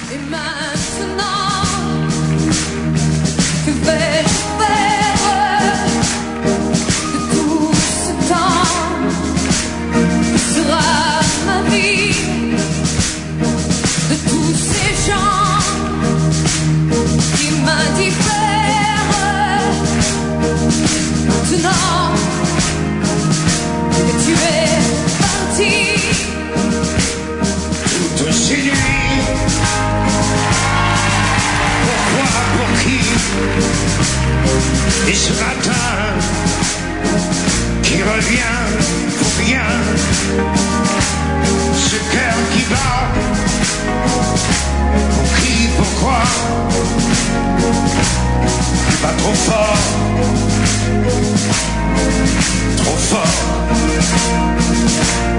Et maintenant, que vais-je faire de tout ce temps? Que sera ma vie de tous ces gens qui m'indiffèrent? Maintenant que tu es parti, toutes ces nuits, pourquoi, pour qui? Et ce matin qui revient pour rien, ce cœur qui bat, pour qui, pourquoi? Pas trop fort, trop fort.